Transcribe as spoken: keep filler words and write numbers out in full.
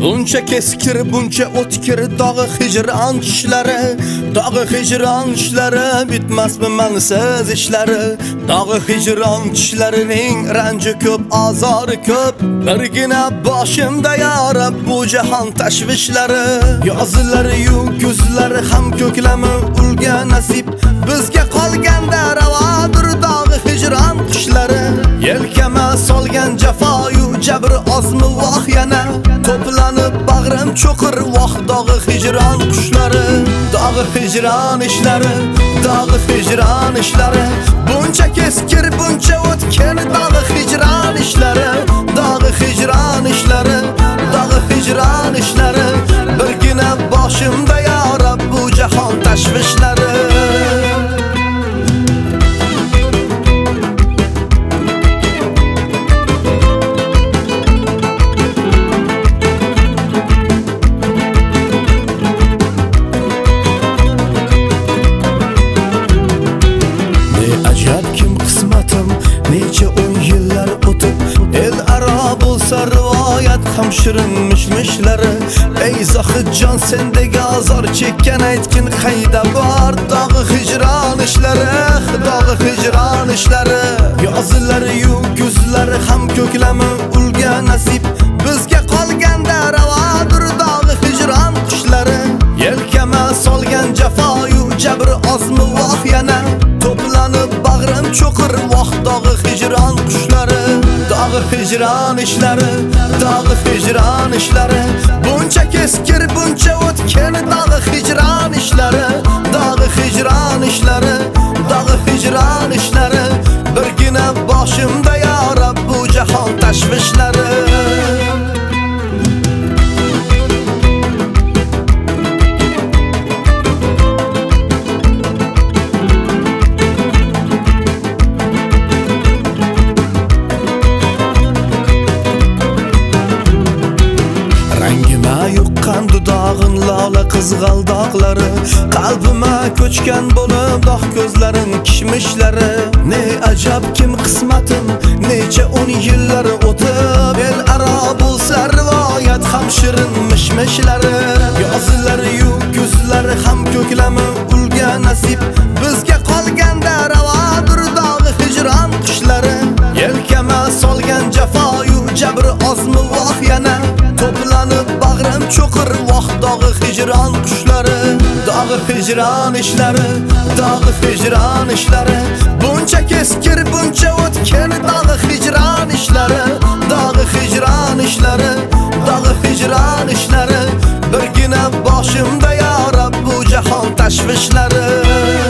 Buncha keskir, buncha o'tkir dog'i hijron ishlari, dog'i hijron ishlari bitmasmi mansiz ishlari. Dog'i hijron ishlarining ranji ko'p, azori ko'p. Birgina boshimda yorib bu jahon tashvishlari. Yozlari yu kuzlari ham ko'klami ulga nasib. Bizga qolganda ravodir dog'i hijron qishlari. Yelkama solgan jafoyu jabr ozmi voh yana. To'planib bag'rim cho'qir voh dog'i hijron qushlari. Dog'i hijron ishlari, dog'i hijron ishlari. Buncha keskir, buncha o'tkir dog'i hijron ishlari. Dog'i hijron ishlari, dog'i hijron ishlari. Birgina boshimda yorib bu jahon tashvishlari. Necha o'n yillar o'tib el aro bo'lsa rivoyat ham shirinmishmishlari. Ey Zohidjon sendagi azor chekkan aytgin qayda bor dog'i hijron ishlari, dog'i hijron ishlari. Yozlari yu kuzlari ham ko'klami ulga nasib. Bizga qolganda ravodir dog'i hijron qishlari. Yelkama solgan jafoyu jabr ozmi voh yana. To'planib bag'rim cho'qir voh dog'i hijron qushlari. Dog'i hijron ishlari, dog'i hijron ishlari. Buncha keskir, buncha o'tkir dog'i hijron ishlari. Dog'i hijron ishlari, dog'i hijron ishlari. Birgina boshimda yorib bu jahon tashvishlari. Yuqqan dudog'in lola qizg'aldoqlari. Qalbima ko'chgan bo'lib dog' ko'zlarim kishmishlari. Ne ajab kim qismatim, necha o'n yillar o'tib el aro bo'lsa rivoyat ham shirin mishmishlari. Yozlari yu kuzlari ham ko'klami ulga nasib. Bizga qolganda ravodir dog'i hijron qishlari. Yelkama solgan jafoyu jabr ozmi voh yana. To'planib bag'rim cho'qir voh dog'i hijron qushlari. Dog'i hijron ishlari, dog'i hijron ishlari. Buncha keskir, buncha o'tkir dog'i hijron ishlari. Dog'i hijron ishlari, dog'i hijron ishlari. Birgina boshimda yorib bu jahon tashvishlari.